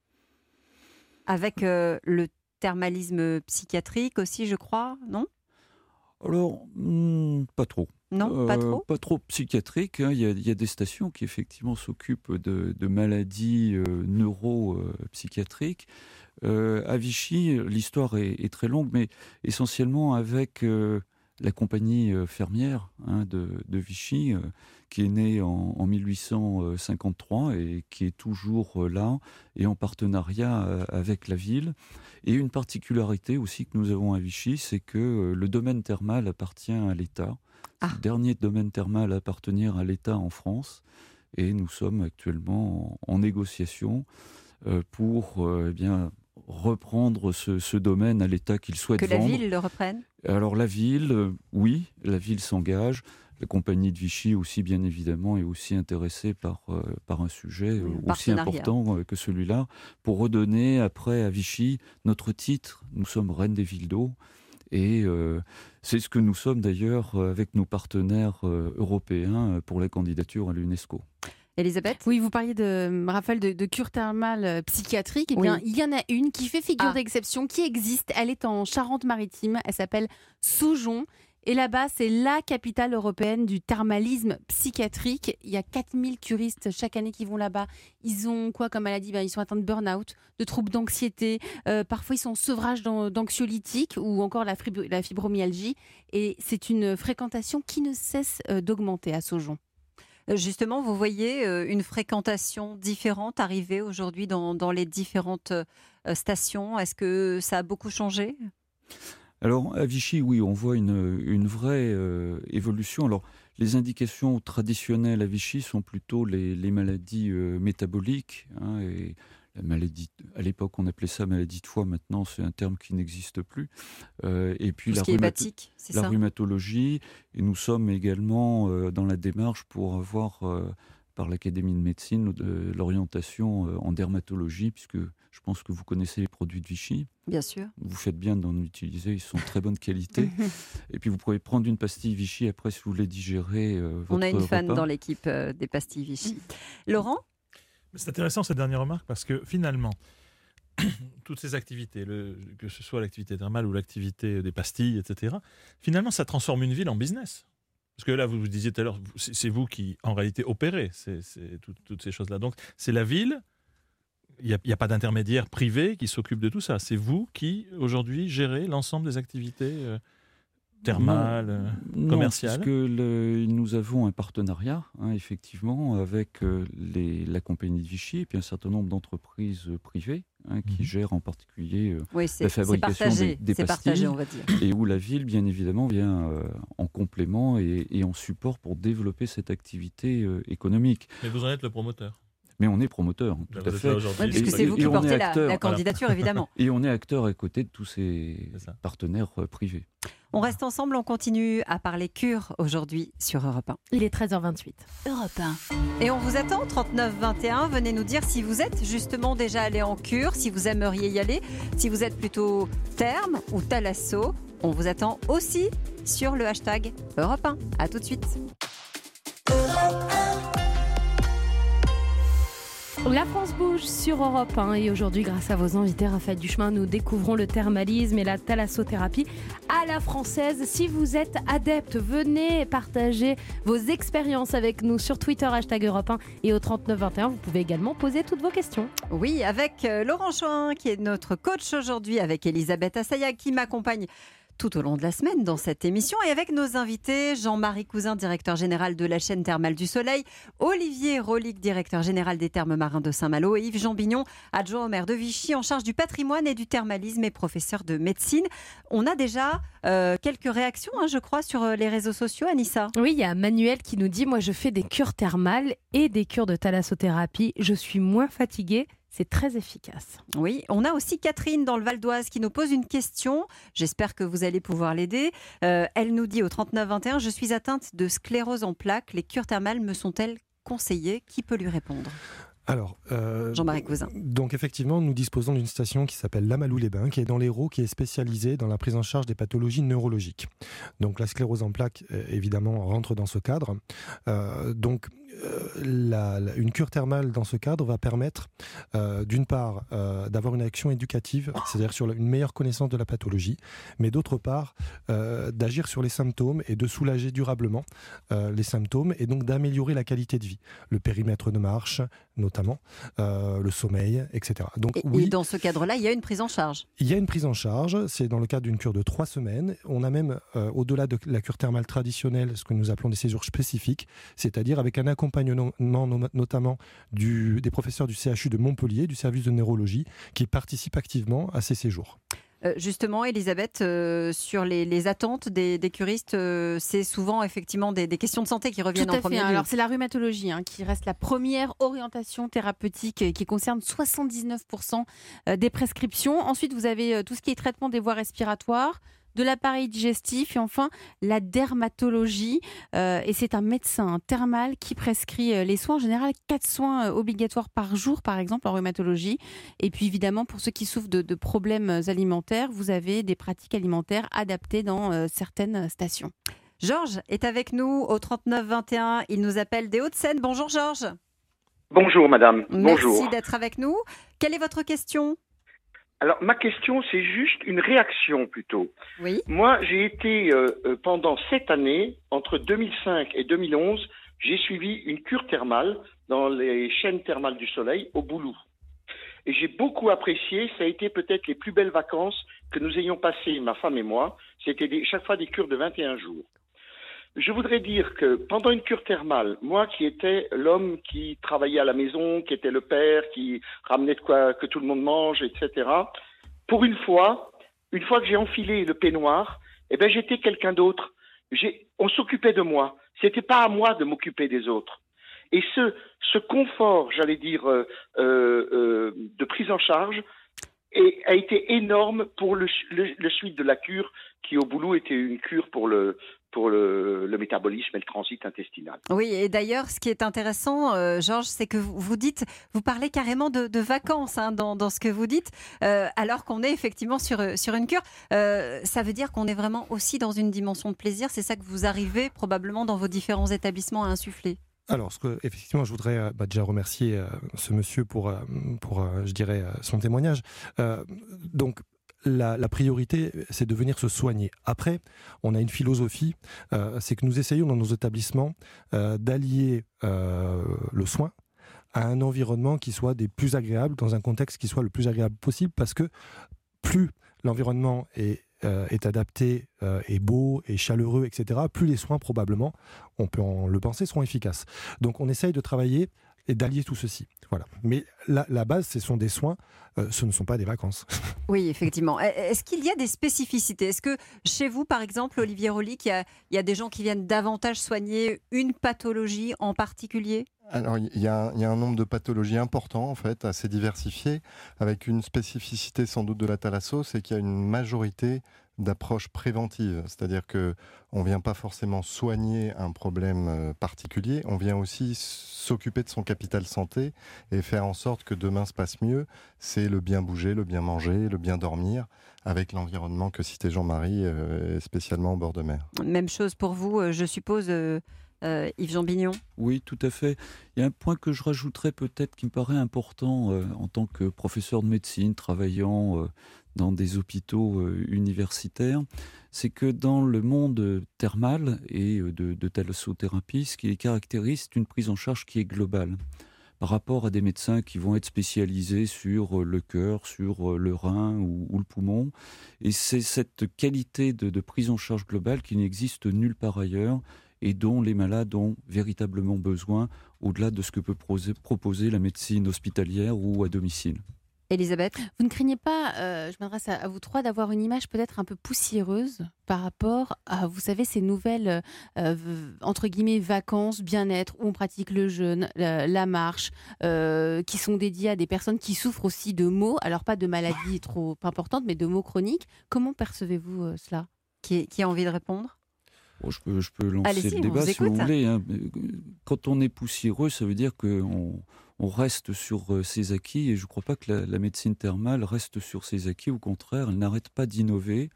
Avec euh, le thermalisme psychiatrique aussi, je crois, non ? Alors, hmm, pas trop. Non, pas Euh, trop Pas trop psychiatrique. hein. Il y a, il y a des stations qui effectivement s'occupent de, de maladies euh, neuropsychiatriques. Euh, à Vichy, l'histoire est, est très longue, mais essentiellement avec, euh, la compagnie fermière hein, de, de Vichy, euh, qui est née en, en mille huit cent cinquante-trois et qui est toujours là et en partenariat avec la ville. Et une particularité aussi que nous avons à Vichy, c'est que le domaine thermal appartient à l'État. Ah. C'est le dernier domaine thermal à appartenir à l'État en France. Et nous sommes actuellement en, en négociation euh, pour euh, eh bien, reprendre ce, ce domaine à l'État qu'il souhaite que vendre. Que la ville le reprenne ? Alors la ville, euh, oui, la ville s'engage. La compagnie de Vichy aussi, bien évidemment, est aussi intéressée par, euh, par un sujet euh, aussi important euh, que celui-là, pour redonner après à Vichy notre titre. Nous sommes Reine des villes d'eau. Et euh, c'est ce que nous sommes d'ailleurs avec nos partenaires euh, européens pour la candidature à l'UNESCO. Elisabeth ? Oui, vous parliez de, Raphaël, de, de cure thermale psychiatrique. Eh bien, oui. Il y en a une qui fait figure ah. d'exception, qui existe. Elle est en Charente-Maritime. Elle s'appelle Saujon. Et là-bas, c'est la capitale européenne du thermalisme psychiatrique. Il y a quatre mille curistes chaque année qui vont là-bas. Ils ont quoi comme maladie ? Ben, ils sont atteints de burn-out, de troubles d'anxiété. Euh, parfois, ils sont en sevrage d'anxiolytiques ou encore la, fibro- la fibromyalgie. Et c'est une fréquentation qui ne cesse d'augmenter à Saujon. Justement, vous voyez une fréquentation différente arriver aujourd'hui dans, dans les différentes stations. Est-ce que ça a beaucoup changé ? Alors, à Vichy, oui, on voit une, une vraie euh, évolution. Alors, les indications traditionnelles à Vichy sont plutôt les, les maladies euh, métaboliques. Hein, et la maladie, à l'époque, on appelait ça maladie de foie. Maintenant, c'est un terme qui n'existe plus. Euh, et puis, Tout la, ce qui est rhumato- hépatique, c'est la ça rhumatologie. Et nous sommes également euh, dans la démarche pour avoir, euh, par l'Académie de médecine, de l'orientation euh, en dermatologie, puisque je pense que vous connaissez les produits de Vichy. Bien sûr. Vous faites bien d'en utiliser, ils sont de très bonne qualité. Et puis vous pouvez prendre une pastille Vichy après si vous voulez digérer euh, votre On a une fan repas. dans l'équipe euh, des pastilles Vichy. Laurent ? C'est intéressant cette dernière remarque parce que finalement, toutes ces activités, le, que ce soit l'activité thermale ou l'activité des pastilles, et cetera, finalement ça transforme une ville en business. Parce que là, vous vous disiez tout à l'heure, c'est, c'est vous qui en réalité opérez c'est, c'est tout, toutes ces choses-là. Donc c'est la ville. Il n'y a, a pas d'intermédiaire privé qui s'occupe de tout ça. C'est vous qui, aujourd'hui, gérez l'ensemble des activités euh, thermales, euh, non, commerciales. Parce que le, nous avons un partenariat, hein, effectivement, avec euh, les, la compagnie de Vichy et puis un certain nombre d'entreprises euh, privées hein, qui mmh. gèrent en particulier euh, oui, c'est, la fabrication c'est des, des c'est pastilles. Partagé, on va dire. Et où la ville, bien évidemment, vient euh, en complément et, et en support pour développer cette activité euh, économique. Mais vous en êtes le promoteur. Mais on est promoteur, tout vous à fait. Oui, puisque c'est vous qui portez la, la candidature, voilà. Évidemment. Et on est acteur à côté de tous ces partenaires euh, privés. On reste ensemble, on continue à parler cure aujourd'hui sur Europe un. Il est treize heures vingt-huit. Europe un. Et on vous attend, trente-neuf vingt et un. Venez nous dire si vous êtes justement déjà allé en cure, si vous aimeriez y aller, si vous êtes plutôt terme ou thalasso. On vous attend aussi sur le hashtag Europe un. À tout de suite. La France bouge sur Europe un et aujourd'hui, grâce à vos invités, Raphaël Duchemin, nous découvrons le thermalisme et la thalassothérapie à la française. Si vous êtes adepte, venez partager vos expériences avec nous sur Twitter, hashtag Europe un et au trente-neuf vingt et un. Vous pouvez également poser toutes vos questions. Oui, avec Laurent Choin qui est notre coach aujourd'hui, avec Elisabeth Assayag qui m'accompagne tout au long de la semaine dans cette émission et avec nos invités, Jean-Marie Cousin, directeur général de la chaîne thermale du Soleil, Olivier Rolic, directeur général des thermes marins de Saint-Malo et Yves Jean-Bignon, adjoint au maire de Vichy en charge du patrimoine et du thermalisme et professeur de médecine. On a déjà euh, quelques réactions, hein, je crois, sur les réseaux sociaux, Anissa. Oui, il y a Manuel qui nous dit « Moi, je fais des cures thermales et des cures de thalassothérapie. Je suis moins fatiguée. C'est très efficace. » Oui, on a aussi Catherine dans le Val d'Oise qui nous pose une question. J'espère que vous allez pouvoir l'aider. Euh, elle nous dit au trente-neuf vingt et un, je suis atteinte de sclérose en plaques. Les cures thermales me sont-elles conseillées ? Qui peut lui répondre ? Alors, euh, Jean-Marie Cousin. Donc effectivement, nous disposons d'une station qui s'appelle Lamalou-les-Bains, qui est dans l'Hérault, qui est spécialisée dans la prise en charge des pathologies neurologiques. Donc la sclérose en plaques, évidemment, rentre dans ce cadre. Euh, donc euh, la, la, une cure thermale dans ce cadre va permettre, euh, d'une part, euh, d'avoir une action éducative, c'est-à-dire sur une meilleure connaissance de la pathologie, mais d'autre part, euh, d'agir sur les symptômes et de soulager durablement euh, les symptômes et donc d'améliorer la qualité de vie, le périmètre de marche notamment, euh, le sommeil, et cetera. Donc, et, oui, et dans ce cadre-là, il y a une prise en charge. Il y a une prise en charge, c'est dans le cadre d'une cure de trois semaines. On a même, euh, au-delà de la cure thermale traditionnelle, ce que nous appelons des séjours spécifiques, c'est-à-dire avec un accompagnement notamment du, des professeurs du C H U de Montpellier, du service de neurologie, qui participent activement à ces séjours. Euh, justement, Elisabeth, euh, sur les, les attentes des, des curistes, euh, c'est souvent effectivement des, des questions de santé qui reviennent Tout à en premier fait. lieu. Alors, c'est la rhumatologie hein, qui reste la première orientation thérapeutique euh, qui concerne soixante-dix-neuf pour cent des prescriptions. Ensuite, vous avez euh, tout ce qui est traitement des voies respiratoires, de l'appareil digestif et enfin la dermatologie. Euh, et c'est un médecin thermal qui prescrit euh, les soins. En général, quatre soins euh, obligatoires par jour, par exemple, en rhumatologie. Et puis évidemment, pour ceux qui souffrent de, de problèmes alimentaires, vous avez des pratiques alimentaires adaptées dans euh, certaines stations. Georges est avec nous au trente-neuf vingt et un. Il nous appelle des Hauts-de-Seine. Bonjour Georges. Bonjour madame. Merci Bonjour. d'être avec nous. Quelle est votre question ? Alors, ma question, c'est juste une réaction plutôt. Oui. Moi, j'ai été, euh, euh, pendant sept années, entre deux mille cinq et deux mille onze, j'ai suivi une cure thermale dans les chaînes thermales du Soleil au Boulou. Et j'ai beaucoup apprécié, ça a été peut-être les plus belles vacances que nous ayons passées, ma femme et moi. C'était des, chaque fois des cures de vingt et un jours. Je voudrais dire que pendant une cure thermale, moi qui étais l'homme qui travaillait à la maison, qui était le père, qui ramenait de quoi que tout le monde mange, et cetera, pour une fois, une fois que j'ai enfilé le peignoir, eh ben j'étais quelqu'un d'autre. J'ai, on s'occupait de moi. C'était pas à moi de m'occuper des autres. Et ce, ce confort, j'allais dire, euh, euh, de prise en charge, et, a été énorme pour le, le, le suite de la cure, qui au Boulou était une cure pour le pour le, le métabolisme et le transit intestinal. Oui, et d'ailleurs, ce qui est intéressant, euh, Georges, c'est que vous, vous dites, vous parlez carrément de, de vacances hein, dans, dans ce que vous dites, euh, alors qu'on est effectivement sur, sur une cure. Euh, ça veut dire qu'on est vraiment aussi dans une dimension de plaisir. C'est ça que vous arrivez probablement dans vos différents établissements à insuffler. Alors, ce que, effectivement, je voudrais euh, bah, déjà remercier euh, ce monsieur pour, euh, pour euh, je dirais, euh, son témoignage. Euh, donc, La, la priorité, c'est de venir se soigner. Après, on a une philosophie, euh, c'est que nous essayons dans nos établissements euh, d'allier euh, le soin à un environnement qui soit des plus agréables, dans un contexte qui soit le plus agréable possible, parce que plus l'environnement est, euh, est adapté, euh, est beau, est chaleureux, et cetera, plus les soins, probablement, on peut en le penser, seront efficaces. Donc on essaye de travailler et d'allier tout ceci. Voilà. Mais la, la base, ce sont des soins, euh, ce ne sont pas des vacances. Oui, effectivement. Est-ce qu'il y a des spécificités ? Est-ce que chez vous, par exemple, Olivier Rolic, il y a, il y a des gens qui viennent davantage soigner une pathologie en particulier ? Alors, il y, a, il y a un nombre de pathologies importants, en fait, assez diversifiés, avec une spécificité sans doute de la thalasso, c'est qu'il y a une majorité d'approches préventives. C'est-à-dire qu'on ne vient pas forcément soigner un problème particulier, on vient aussi s'occuper de son capital santé et faire en sorte que demain se passe mieux. C'est le bien bouger, le bien manger, le bien dormir, avec l'environnement que citait Jean-Marie, euh, spécialement au bord de mer. Même chose pour vous, je suppose, euh, euh, Yves-Jean Bignon ? Oui, tout à fait. Il y a un point que je rajouterais peut-être qui me paraît important euh, en tant que professeur de médecine, travaillant euh, dans des hôpitaux euh, universitaires, c'est que dans le monde thermal et de, de thalassothérapie, ce qui les caractérise, c'est une prise en charge qui est globale par rapport à des médecins qui vont être spécialisés sur le cœur, sur le rein ou, ou le poumon. Et c'est cette qualité de, de prise en charge globale qui n'existe nulle part ailleurs et dont les malades ont véritablement besoin, au-delà de ce que peut proposer la médecine hospitalière ou à domicile. Elisabeth ? Vous ne craignez pas, euh, je m'adresse à, à vous trois, d'avoir une image peut-être un peu poussiéreuse par rapport à, vous savez, ces nouvelles, euh, entre guillemets, vacances, bien-être, où on pratique le jeûne, la, la marche, euh, qui sont dédiées à des personnes qui souffrent aussi de maux, alors pas de maladies trop importantes, mais de maux chroniques. Comment percevez-vous euh, cela ? Qui, qui a envie de répondre ? Bon, je, peux, je peux lancer Allez-y, le débat vous si vous écoute. voulez. Hein. Quand on est poussiéreux, ça veut dire qu'on on reste sur ses acquis, et je ne crois pas que la, la médecine thermale reste sur ses acquis. Au contraire, elle n'arrête pas d'innover,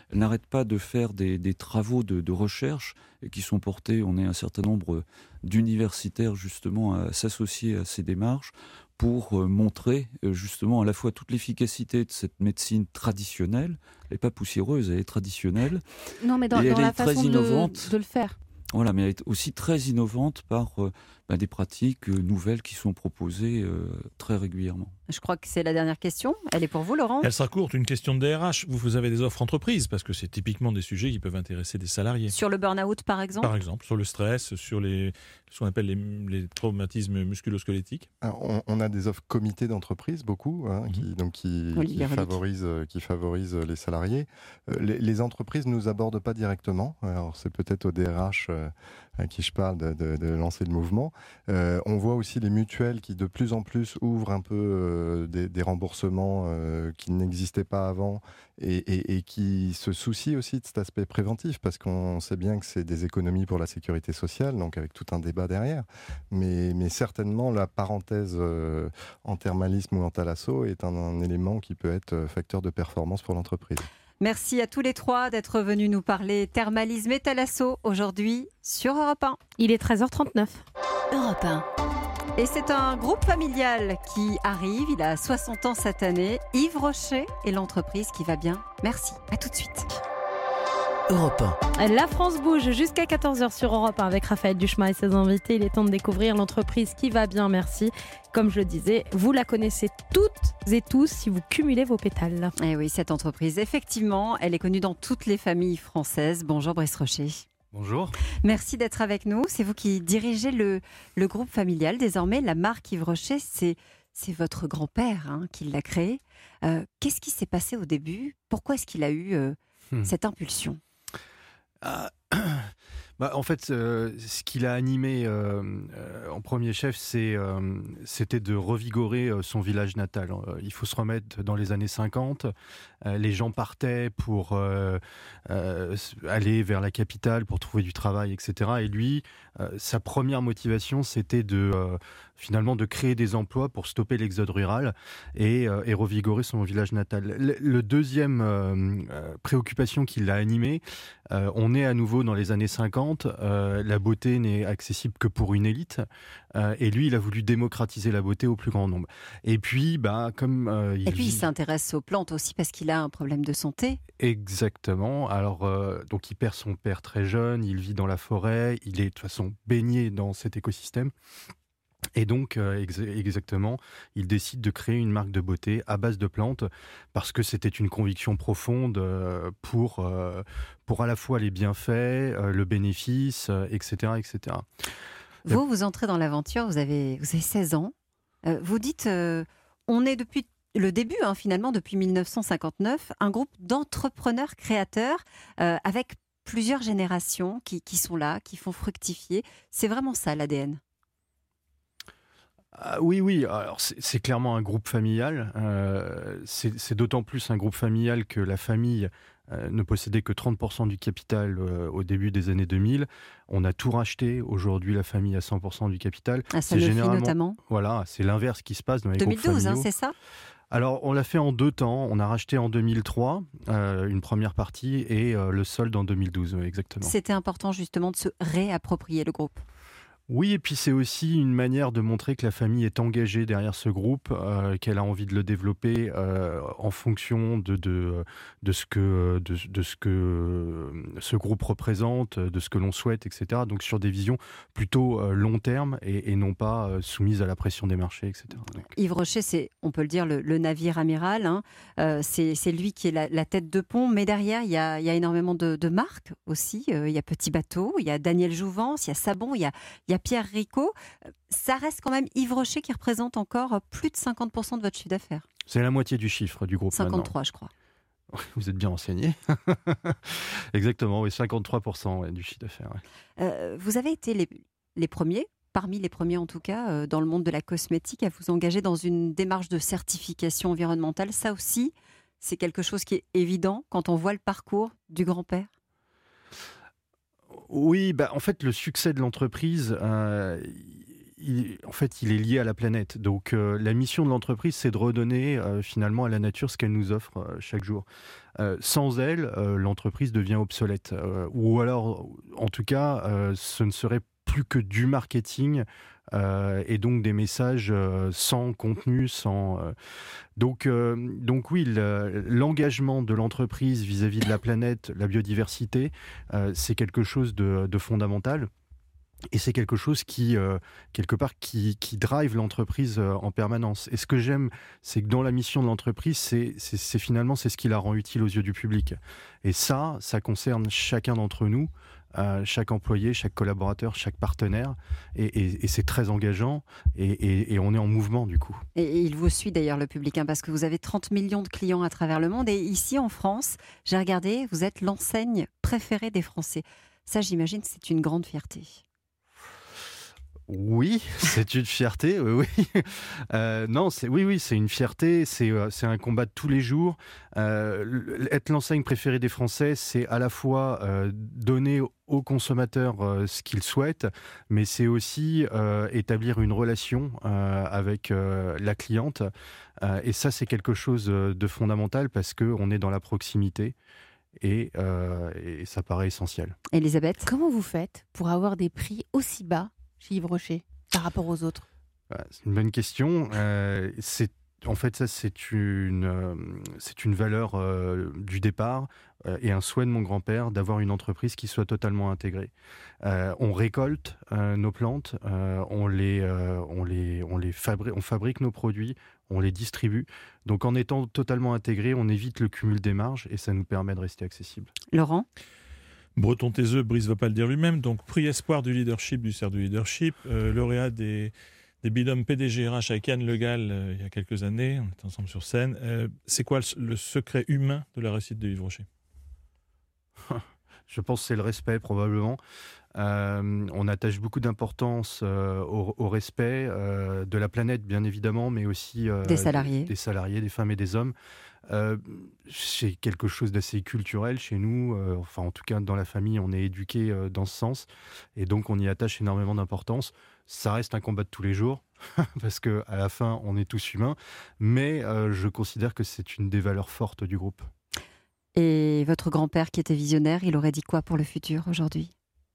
Elle n'arrête pas de faire des, des travaux de, de recherche et qui sont portés, on est un certain nombre d'universitaires justement à s'associer à ces démarches pour montrer justement à la fois toute l'efficacité de cette médecine traditionnelle. Elle n'est pas poussiéreuse, elle est traditionnelle. Non, mais dans, et dans elle la est très façon de, innovante. de le faire. Voilà, mais elle est aussi très innovante par euh, bah, des pratiques euh, nouvelles qui sont proposées euh, très régulièrement. Je crois que c'est la dernière question. Elle est pour vous, Laurent. Elle sera courte, une question de D R H. Vous, vous avez des offres entreprises, parce que c'est typiquement des sujets qui peuvent intéresser des salariés. Sur le burn-out, par exemple Par exemple, sur le stress, sur les, ce qu'on appelle les, les traumatismes musculo-squelettiques. Alors, on, on a des offres comités d'entreprise, beaucoup, hein, Mmh. qui, donc qui, Olivier qui, Relic. favorisent, qui favorisent les salariés. Euh, les, les entreprises ne nous abordent pas directement. Alors, c'est peut-être au D R H euh, à qui je parle de, de, de lancer le mouvement. Euh, on voit aussi les mutuelles qui de plus en plus ouvrent un peu euh, des, des remboursements euh, qui n'existaient pas avant et, et, et qui se soucient aussi de cet aspect préventif, parce qu'on sait bien que c'est des économies pour la sécurité sociale, donc avec tout un débat derrière. Mais, mais certainement, la parenthèse euh, en thermalisme ou en thalasso est un, un élément qui peut être facteur de performance pour l'entreprise. Merci à tous les trois d'être venus nous parler thermalisme et thalasso aujourd'hui sur Europe un. Il est treize heures trente-neuf. Europe un. Et c'est un groupe familial qui arrive, il a soixante ans cette année, Yves Rocher et l'entreprise qui va bien. Merci, à tout de suite. Europe un. La France bouge jusqu'à quatorze heures sur Europe un avec Raphaël Duchemin et ses invités. Il est temps de découvrir l'entreprise qui va bien, merci. Comme je le disais, vous la connaissez toutes et tous si vous cumulez vos pétales. Et oui, cette entreprise, effectivement, elle est connue dans toutes les familles françaises. Bonjour Brice Rocher. Bonjour. Merci d'être avec nous. C'est vous qui dirigez le, le groupe familial. Désormais, la marque Yves Rocher, c'est, c'est votre grand-père hein, qui l'a créé. Euh, qu'est-ce qui s'est passé au début ? Pourquoi est-ce qu'il a eu euh, hmm. cette impulsion ? Ah, bah, en fait, euh, ce qu'il a animé euh, euh, en premier chef, c'est, euh, c'était de revigorer euh, son village natal. Euh, il faut se remettre dans les années cinquante. Euh, les gens partaient pour euh, euh, aller vers la capitale, pour trouver du travail, et cetera. Et lui, euh, sa première motivation, c'était de euh, finalement de créer des emplois pour stopper l'exode rural et, euh, et revigorer son village natal. Le, le deuxième euh, euh, préoccupation qui l'a animé, euh, on est à nouveau dans les années cinquante. Euh, la beauté n'est accessible que pour une élite. Euh, et lui, il a voulu démocratiser la beauté au plus grand nombre. Et puis, bah, comme euh, il et puis, vit... il s'intéresse aux plantes aussi parce qu'il a un problème de santé. Exactement. Alors, euh, donc, il perd son père très jeune. Il vit dans la forêt. Il est de toute façon baigné dans cet écosystème. Et donc, euh, ex- exactement, il décide de créer une marque de beauté à base de plantes parce que c'était une conviction profonde euh, pour, euh, pour à la fois les bienfaits, euh, le bénéfice, euh, et cetera, et cetera. Vous, vous entrez dans l'aventure, vous avez, vous avez seize ans. Euh, vous dites, euh, on est depuis le début, hein, finalement, depuis mille neuf cent cinquante-neuf, un groupe d'entrepreneurs créateurs euh, avec plusieurs générations qui, qui sont là, qui font fructifier. C'est vraiment ça, l'A D N. Ah, oui, oui. Alors c'est, c'est clairement un groupe familial. Euh, c'est, c'est d'autant plus un groupe familial que la famille euh, ne possédait que trente pour cent du capital euh, au début des années deux mille. On a tout racheté. Aujourd'hui, la famille a cent pour cent du capital. À Sanofi notamment. Voilà, c'est l'inverse qui se passe dans les deux mille douze, groupes familiaux. hein, c'est ça ? Alors, on l'a fait en deux temps. On a racheté en deux mille trois euh, une première partie et euh, le solde en deux mille douze, exactement. C'était important justement de se réapproprier le groupe. Oui, et puis c'est aussi une manière de montrer que la famille est engagée derrière ce groupe, euh, qu'elle a envie de le développer euh, en fonction de, de, de, ce que, de, de ce que ce groupe représente, de ce que l'on souhaite, et cetera. Donc sur des visions plutôt euh, long terme et, et non pas euh, soumises à la pression des marchés, et cetera. Donc... Yves Rocher, c'est, on peut le dire, le, le navire amiral. Hein. Euh, c'est, c'est lui qui est la, la tête de pont, mais derrière, il y a, il y a énormément de, de marques aussi. Euh, il y a Petit Bateau, il y a Daniel Jouvence, il y a Sabon, il y a, il y a Pierre Ricot. Ça reste quand même Yves Rocher qui représente encore plus de cinquante pour cent de votre chiffre d'affaires. C'est la moitié du chiffre du groupe. cinquante-trois, maintenant. Je crois. Vous êtes bien renseigné. Exactement, oui, cinquante-trois pour cent ouais, du chiffre d'affaires. Ouais. Euh, vous avez été les, les premiers, parmi les premiers en tout cas, euh, dans le monde de la cosmétique, à vous engager dans une démarche de certification environnementale. Ça aussi, c'est quelque chose qui est évident quand on voit le parcours du grand-père. Oui, bah, en fait, le succès de l'entreprise, euh, il, en fait, il est lié à la planète. Donc, euh, la mission de l'entreprise, c'est de redonner euh, finalement à la nature ce qu'elle nous offre euh, chaque jour. Euh, sans elle, euh, l'entreprise devient obsolète. Euh, ou alors, en tout cas, euh, ce ne serait plus que du marketing euh, et donc des messages euh, sans contenu, sans. Euh, donc, euh, donc oui, le, l'engagement de l'entreprise vis-à-vis de la planète, la biodiversité, euh, c'est quelque chose de, de fondamental. Et c'est quelque chose qui, euh, quelque part, qui, qui drive l'entreprise euh, en permanence. Et ce que j'aime, c'est que dans la mission de l'entreprise, c'est, c'est, c'est finalement c'est ce qui la rend utile aux yeux du public. Et ça, ça concerne chacun d'entre nous, euh, chaque employé, chaque collaborateur, chaque partenaire. Et, et, et c'est très engageant. Et, et, et on est en mouvement, du coup. Et, et il vous suit d'ailleurs, le public, hein, parce que vous avez trente millions de clients à travers le monde. Et ici, en France, j'ai regardé, vous êtes l'enseigne préférée des Français. Ça, j'imagine, c'est une grande fierté. Oui, c'est une fierté. Oui, oui. Euh, non, c'est oui, oui, c'est une fierté. C'est euh, c'est un combat de tous les jours. Euh, être l'enseigne préférée des Français, c'est à la fois euh, donner aux consommateurs euh, ce qu'ils souhaitent, mais c'est aussi euh, établir une relation euh, avec euh, la cliente. Euh, et ça, c'est quelque chose de fondamental parce que on est dans la proximité. Et, euh, et ça paraît essentiel. Elisabeth, comment vous faites pour avoir des prix aussi bas chez Yves Rocher par rapport aux autres? C'est une bonne question. Euh, c'est, en fait, ça, c'est une, euh, c'est une valeur euh, du départ euh, et un souhait de mon grand-père d'avoir une entreprise qui soit totalement intégrée. Euh, on récolte euh, nos plantes, euh, on, les, euh, on, les, on, les fabri- on fabrique nos produits, on les distribue. Donc, en étant totalement intégré, on évite le cumul des marges et ça nous permet de rester accessible. Laurent? Breton Taiseux, Brice ne va pas le dire lui-même, donc prix espoir du leadership du C E R du leadership, euh, lauréat des, des binômes P D G R H avec Yann Le Gall euh, il y a quelques années, on était ensemble sur scène. Euh, c'est quoi le, le secret humain de la réussite de Yves Rocher? Je pense que c'est le respect, probablement. Euh, on attache beaucoup d'importance euh, au, au respect euh, de la planète, bien évidemment, mais aussi euh, des salariés, des, des salariés, des femmes et des hommes. Euh, c'est quelque chose d'assez culturel chez nous. Euh, enfin, en tout cas, dans la famille, on est éduqué euh, dans ce sens, et donc on y attache énormément d'importance. Ça reste un combat de tous les jours, parce que à la fin, on est tous humains. Mais euh, je considère que c'est une des valeurs fortes du groupe. Et votre grand-père, qui était visionnaire, il aurait dit quoi pour le futur aujourd'hui?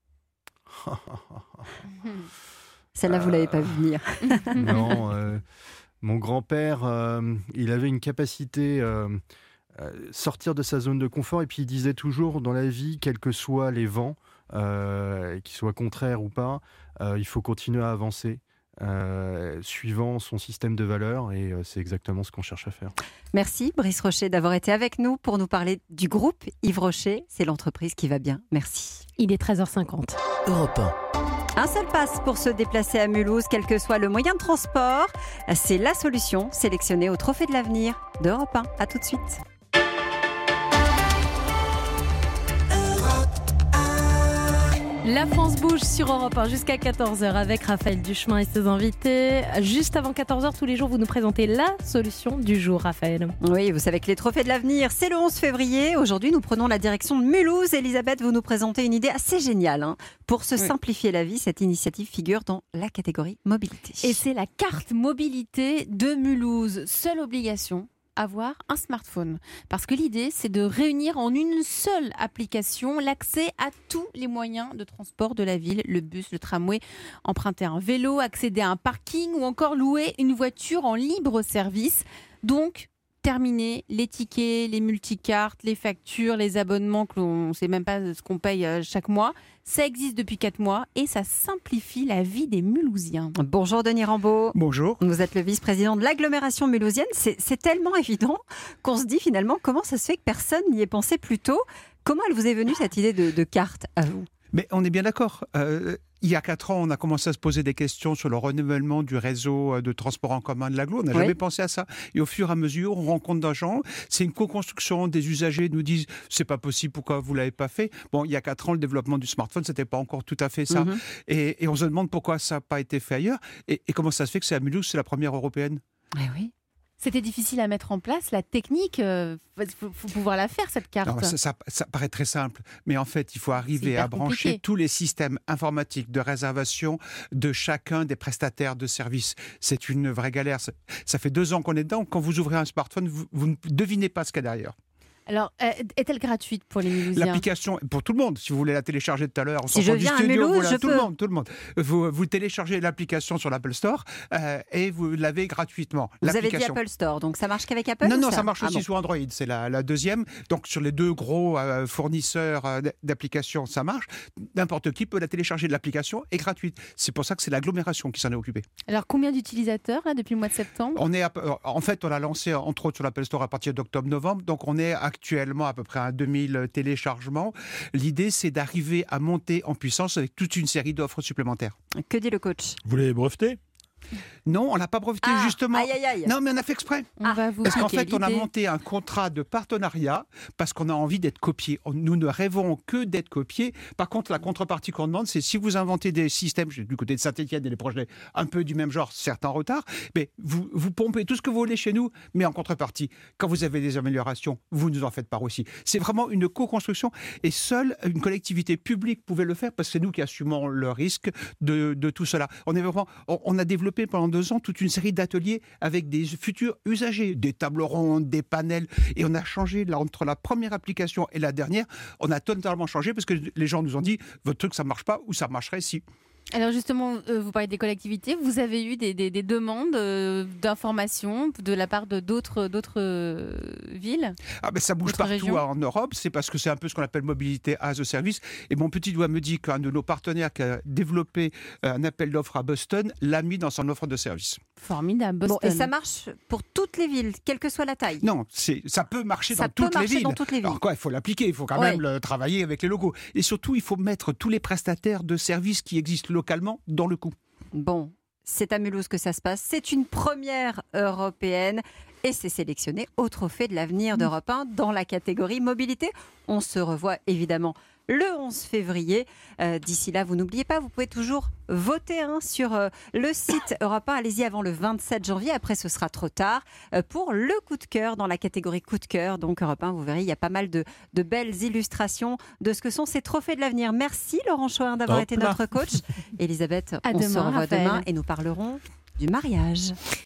Celle-là, vous ne l'avez pas vu venir. Non, euh, mon grand-père, euh, il avait une capacité euh, à sortir de sa zone de confort, et puis il disait toujours, dans la vie, quels que soient les vents, euh, qu'ils soient contraires ou pas, euh, il faut continuer à avancer. Euh, suivant son système de valeurs, et euh, c'est exactement ce qu'on cherche à faire. Merci Brice Rocher d'avoir été avec nous pour nous parler du groupe Yves Rocher. C'est l'entreprise qui va bien. Merci. Il est treize heures cinquante. Europe un. Un seul pass pour se déplacer à Mulhouse, quel que soit le moyen de transport. C'est la solution sélectionnée au Trophée de l'avenir d'Europe un. À tout de suite. La France bouge sur Europe un jusqu'à quatorze heures avec Raphaël Duchemin et ses invités. Juste avant quatorze heures, tous les jours, vous nous présentez la solution du jour, Raphaël. Oui, vous savez que les Trophées de l'avenir, c'est le onze février. Aujourd'hui, nous prenons la direction de Mulhouse. Elisabeth, vous nous présentez une idée assez géniale. Hein. Pour se oui. simplifier la vie, cette initiative figure dans la catégorie mobilité. Et c'est la carte mobilité de Mulhouse. Seule obligation, avoir un smartphone. Parce que l'idée, c'est de réunir en une seule application l'accès à tous les moyens de transport de la ville, le bus, le tramway, emprunter un vélo, accéder à un parking ou encore louer une voiture en libre service. Donc, terminer les tickets, les multicartes, les factures, les abonnements que l'on ne sait même pas ce qu'on paye chaque mois. Ça existe depuis quatre mois et ça simplifie la vie des Mulhousiens. Bonjour Denis Rambaud. Bonjour. Vous êtes le vice-président de l'agglomération mulhousienne. C'est, c'est tellement évident qu'on se dit finalement comment ça se fait que personne n'y ait pensé plus tôt. Comment elle vous est venue cette idée de, de carte à vous? Mais on est bien d'accord. Euh, il y a quatre ans, on a commencé à se poser des questions sur le renouvellement du réseau de transport en commun de l'agglo. On n'a oui. jamais pensé à ça. Et au fur et à mesure, on rencontre des gens. C'est une co-construction. Des usagers nous disent « c'est pas possible, pourquoi vous l'avez pas fait ?» Bon, il y a quatre ans, le développement du smartphone, c'était pas encore tout à fait ça. Mm-hmm. Et, et on se demande pourquoi ça n'a pas été fait ailleurs. Et, et comment ça se fait que c'est à Mulhouse, c'est la première européenne? Eh oui. C'était difficile à mettre en place, la technique, il euh, faut, faut pouvoir la faire cette carte. Non, ça, ça, ça paraît très simple, mais en fait, il faut arriver à brancher compliqué. tous les systèmes informatiques de réservation de chacun des prestataires de services. C'est une vraie galère. Ça, ça fait deux ans qu'on est dedans. Quand vous ouvrez un smartphone, vous, vous ne devinez pas ce qu'il y a derrière. Alors, euh, est-elle gratuite pour les Mulhousiens ? L'application, pour tout le monde, si vous voulez la télécharger tout à l'heure. Si je viens studio, à Mulhouse, voilà, je tout peux. le monde, tout le monde. Vous, vous téléchargez l'application sur l'Apple Store euh, et vous l'avez gratuitement. Vous avez dit Apple Store, donc ça marche qu'avec Apple ? Non, non, ça, ça marche ah aussi bon. sur Android. C'est la, la deuxième. Donc, sur les deux gros euh, fournisseurs euh, d'applications, ça marche. N'importe qui peut la télécharger de l'application et gratuite. C'est pour ça que c'est l'agglomération qui s'en est occupée. Alors, combien d'utilisateurs là depuis le mois de septembre ? On est à, en fait, on l'a lancé entre autres sur l'Apple Store à partir d'octobre-novembre. Donc, on est actuellement à peu près à deux mille téléchargements. L'idée, c'est d'arriver à monter en puissance avec toute une série d'offres supplémentaires. Que dit le coach ? Vous l'avez breveté ? Non, on l'a pas breveté Ah, justement. aïe, aïe, aïe. Non, mais on a fait exprès. On va vous Parce qu'en piquer fait, on a l'idée. monté un contrat de partenariat parce qu'on a envie d'être copié. Nous ne rêvons que d'être copiés. Par contre, la contrepartie qu'on demande, c'est si vous inventez des systèmes, du côté de Saint-Etienne, il y a des projets un peu du même genre, certains en retard, mais vous, vous pompez tout ce que vous voulez chez nous, mais en contrepartie, quand vous avez des améliorations, vous nous en faites part aussi. C'est vraiment une co-construction et seule une collectivité publique pouvait le faire parce que c'est nous qui assumons le risque de, de tout cela. On, est vraiment, on, on a développé pendant deux ans toute une série d'ateliers avec des futurs usagers, des tables rondes, des panels, et on a changé là, entre la première application et la dernière, on a totalement changé parce que les gens nous ont dit votre truc ça marche pas ou ça marcherait si. Alors justement, euh, vous parlez des collectivités, vous avez eu des, des, des demandes euh, d'informations de la part de d'autres, d'autres euh, villes ? Ah ben ça bouge D'autres partout régions en Europe, c'est parce que c'est un peu ce qu'on appelle mobilité as a service. Et mon petit doigt me dit qu'un de nos partenaires qui a développé un appel d'offres à Boston l'a mis dans son offre de service. Formidable, Bon, Boston. et ça marche pour toutes les villes, quelle que soit la taille ? Non, c'est, ça peut marcher, Ça dans, peut toutes marcher les villes. dans toutes les villes. Alors quoi, il faut l'appliquer, il faut quand Ouais. même le, travailler avec les logos. Et surtout, il faut mettre tous les prestataires de services qui existent localement dans le coup. Bon, c'est à Mulhouse que ça se passe. C'est une première européenne et c'est sélectionné au Trophée de l'avenir d'Europe un dans la catégorie mobilité. On se revoit évidemment le onze février. Euh, d'ici là, vous n'oubliez pas, vous pouvez toujours voter hein, sur euh, le site Europe un. Allez-y avant le vingt-sept janvier. Après, ce sera trop tard euh, pour le coup de cœur dans la catégorie coup de cœur. Donc Europe un, vous verrez, il y a pas mal de, de belles illustrations de ce que sont ces trophées de l'avenir. Merci Laurent Choin d'avoir Hop été là. notre coach. Elisabeth, À on se demain, revoit Raphaël. demain et nous parlerons du mariage.